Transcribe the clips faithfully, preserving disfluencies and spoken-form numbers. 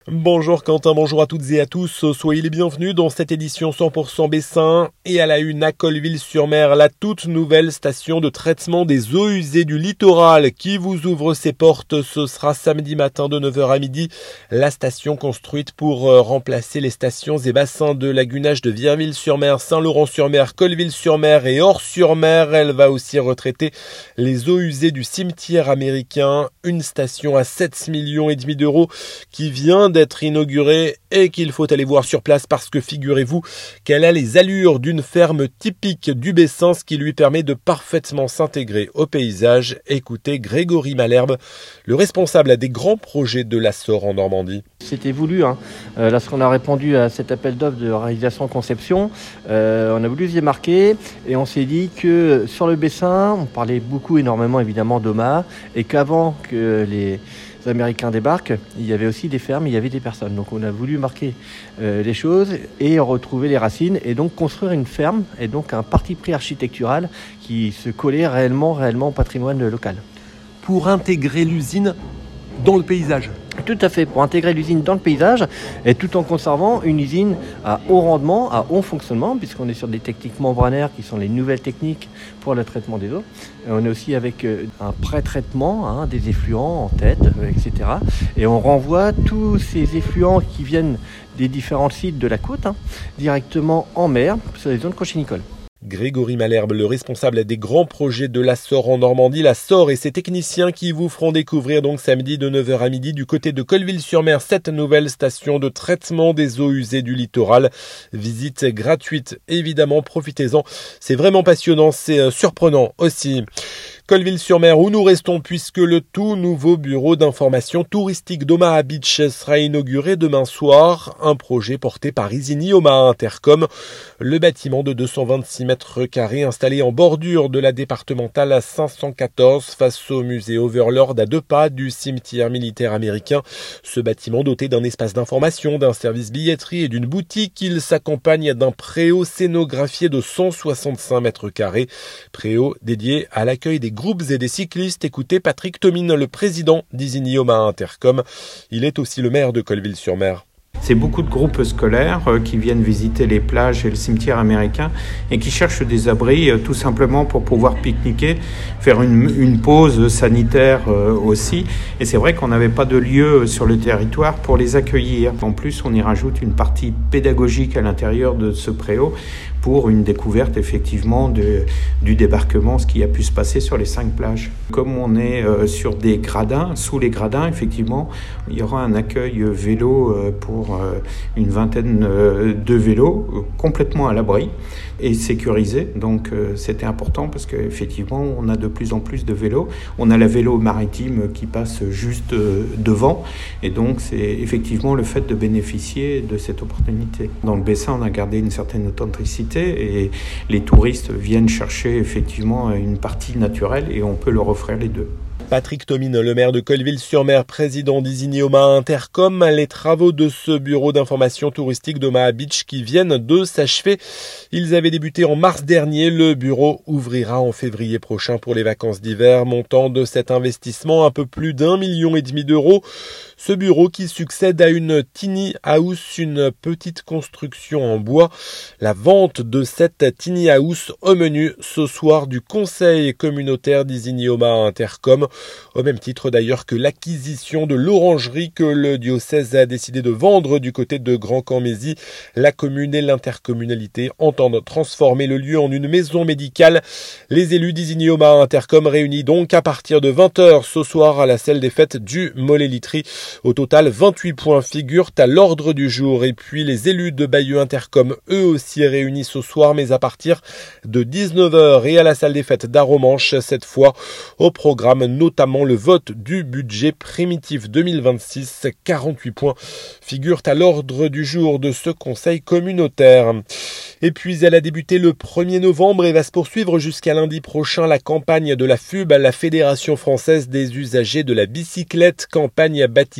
Bonjour Quentin, bonjour à toutes et à tous, soyez les bienvenus dans cette édition cent pour cent Bessin et à la une à Colleville-sur-Mer, la toute nouvelle station de traitement des eaux usées du littoral qui vous ouvre ses portes. Ce sera samedi matin de neuf heures à midi. La station construite pour remplacer les stations et bassins de lagunage de Virville-sur-Mer, Saint-Laurent-sur-Mer, Colleville-sur-Mer et Ors-sur-Mer. Elle va aussi retraiter les eaux usées du cimetière américain, une station à sept millions et demi d'euros qui vient d'être inaugurée et qu'il faut aller voir sur place parce que figurez-vous qu'elle a les allures d'une ferme typique du Bessin, ce qui lui permet de parfaitement s'intégrer au paysage. Écoutez Grégory Malherbe, le responsable des grands projets de l'A S O R en Normandie. C'était voulu, hein. euh, lorsqu'on a répondu à cet appel d'offres de réalisation-conception, euh, on a voulu se démarquer et on s'est dit que sur le Bessin, on parlait beaucoup énormément évidemment d'Omaha et qu'avant que les Américains débarquent, il y avait aussi des fermes, il y avait des personnes. Donc on a voulu marquer euh, les choses et retrouver les racines et donc construire une ferme et donc un parti pris architectural qui se collait réellement, réellement au patrimoine local. Pour intégrer l'usine dans le paysage. Tout à fait, pour intégrer l'usine dans le paysage et tout en conservant une usine à haut rendement, à haut fonctionnement, puisqu'on est sur des techniques membranaires qui sont les nouvelles techniques pour le traitement des eaux. Et on est aussi avec un pré-traitement, hein, des effluents en tête, et cetera. Et on renvoie tous ces effluents qui viennent des différents sites de la côte hein, directement en mer sur les zones conchylicoles. Grégory Malherbe, le responsable des grands projets de l'A S O R en Normandie, l'A S O R et ses techniciens qui vous feront découvrir donc samedi de neuf heures à midi du côté de Colleville-sur-Mer cette nouvelle station de traitement des eaux usées du littoral. Visite gratuite, évidemment, profitez-en. C'est vraiment passionnant, c'est surprenant aussi. Colleville-sur-Mer où nous restons puisque le tout nouveau bureau d'information touristique d'Omaha Beach sera inauguré demain soir. Un projet porté par Isigny Omaha Intercom. Le bâtiment de deux cent vingt-six mètres carrés installé en bordure de la départementale à cinq cent quatorze face au musée Overlord à deux pas du cimetière militaire américain. Ce bâtiment doté d'un espace d'information, d'un service billetterie et d'une boutique, il s'accompagne d'un préau scénographié de cent soixante-cinq mètres carrés. Préau dédié à l'accueil des groupes et des cyclistes. Écoutez Patrick Tomine, le président d'Isigny Omaha Intercom. Il est aussi le maire de Colleville-sur-Mer. C'est beaucoup de groupes scolaires qui viennent visiter les plages et le cimetière américain et qui cherchent des abris tout simplement pour pouvoir pique-niquer, faire une, une pause sanitaire aussi. Et c'est vrai qu'on n'avait pas de lieu sur le territoire pour les accueillir. En plus, on y rajoute une partie pédagogique à l'intérieur de ce préau pour une découverte effectivement de, du débarquement, ce qui a pu se passer sur les cinq plages. Comme on est euh, sur des gradins, sous les gradins, effectivement, il y aura un accueil vélo euh, pour euh, une vingtaine euh, de vélos euh, complètement à l'abri et sécurisés. Donc euh, c'était important parce qu'effectivement, on a de plus en plus de vélos. On a la vélo maritime qui passe juste euh, devant et donc c'est effectivement le fait de bénéficier de cette opportunité. Dans le Bessin, on a gardé une certaine authenticité et les touristes viennent chercher effectivement une partie naturelle et on peut leur offrir les deux. Patrick Tomine, le maire de Colleville-sur-Mer, président d'Isigny Omaha Intercom, les travaux de ce bureau d'information touristique d'Omaha Beach qui viennent de s'achever. Ils avaient débuté en mars dernier. Le bureau ouvrira en février prochain pour les vacances d'hiver. Montant de cet investissement un peu plus d'un million et demi d'euros. Ce bureau qui succède à une tiny house, une petite construction en bois. La vente de cette tiny house au menu ce soir du conseil communautaire d'Isigny Omaha Intercom. Au même titre d'ailleurs que l'acquisition de l'orangerie que le diocèse a décidé de vendre du côté de Grand-Camp-Mézy. La commune et l'intercommunalité entendent transformer le lieu en une maison médicale. Les élus d'Isigny Omaha Intercom réunis donc à partir de vingt heures ce soir à la salle des fêtes du Mollet-Litry. Au total, vingt-huit points figurent à l'ordre du jour. Et puis les élus de Bayeux Intercom, eux aussi réunis ce soir, mais à partir de dix-neuf heures et à la salle des fêtes d'Aromanche, cette fois au programme notamment le vote du budget primitif deux mille vingt-six. quarante-huit points figurent à l'ordre du jour de ce conseil communautaire. Et puis elle a débuté le premier novembre et va se poursuivre jusqu'à lundi prochain la campagne de la F U B, la Fédération française des usagers de la bicyclette, campagne baptisée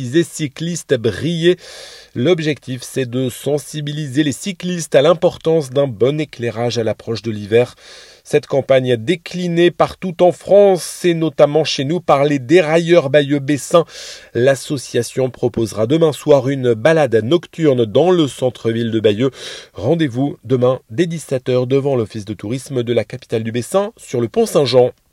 baptisé Cyclistes brillés. L'objectif, c'est de sensibiliser les cyclistes à l'importance d'un bon éclairage à l'approche de l'hiver. Cette campagne déclinée partout en France et notamment chez nous par les dérailleurs Bayeux-Bessin. L'association proposera demain soir une balade nocturne dans le centre-ville de Bayeux. Rendez-vous demain dès dix-sept heures devant l'office de tourisme de la capitale du Bessin sur le pont Saint-Jean.